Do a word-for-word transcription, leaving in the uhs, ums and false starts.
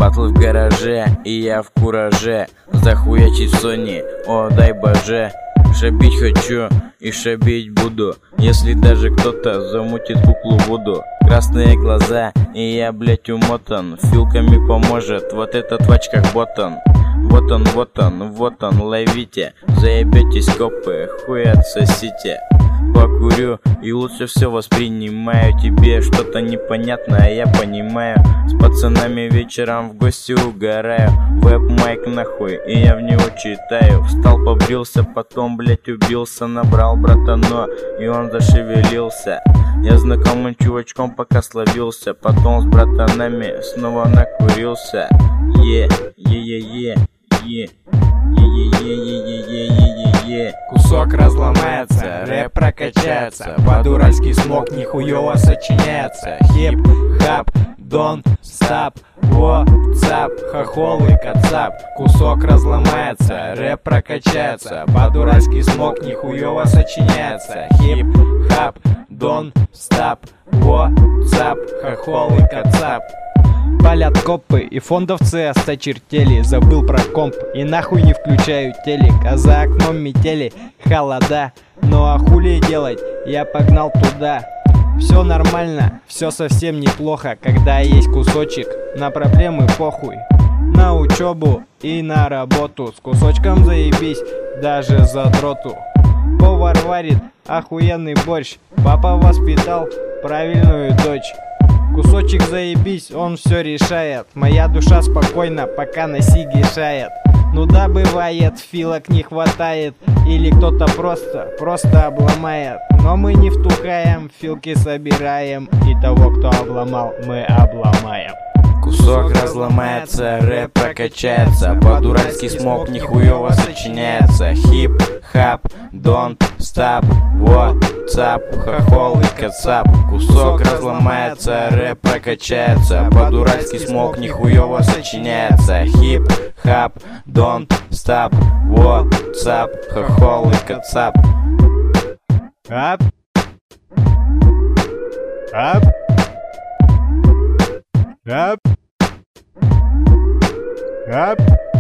Батл в гараже, и я в кураже. Захуячить Сони, о дай боже. Шабить хочу и шабить буду, если даже кто-то замутит куклу Вуду. Красные глаза, и я, блять, умотан. Филками поможет вот этот в очках ботан. Вот он, вот он, вот он, ловите. Заебетесь, копы, хуй отсосите. Покурю и лучше все воспринимаю. Тебе что-то непонятное, я понимаю. С пацанами вечером в гости угораю. Веб-майк нахуй, и я в него читаю. Встал, побрился, потом, блять, убился. Набрал братано, и он зашевелился. Я знакомым чувачком пока словился. Потом с братанами снова накурился. Е, е-е-е, е, е-е-е-е-е-е-е-е. Кусок разломается, рэп прокачается, по-дуральски смог нихуёво сочиняется. Хип-хап, дон, стап, вотсап, хохол и кацап. Кусок разломается, рэп прокачается, по-дуральски смог нихуёво сочиняется. Хип-хап, дон, стап, вотсап, хохол и кацап. Палят копы и фондовцы осточертели. Забыл про комп и нахуй не включаю телек. А за окном метели, холода. Ну а хули делать, я погнал туда. Все нормально, все совсем неплохо, когда есть кусочек, на проблемы похуй. На учебу и на работу, с кусочком заебись, даже задроту. Повар варит охуенный борщ, папа воспитал правильную дочь. Кусочек заебись, он все решает. Моя душа спокойна, пока на сиги шает. Ну да, бывает, филок не хватает, или кто-то просто, просто обломает. Но мы не втухаем, филки собираем, и того, кто обломал, мы обломаем. Кусок разломается, рэп прокачается, по-дуральски смог нихуёво сочиняется. Хип-хап, донт стап, вотсап, хохол и кацап. Кусок разломается, рэп прокачается, по-дуральски смог нихуёво сочиняется. Хип-хап, донт стап, вотсап, хохол и кацап. Ап, ап, ап, ап.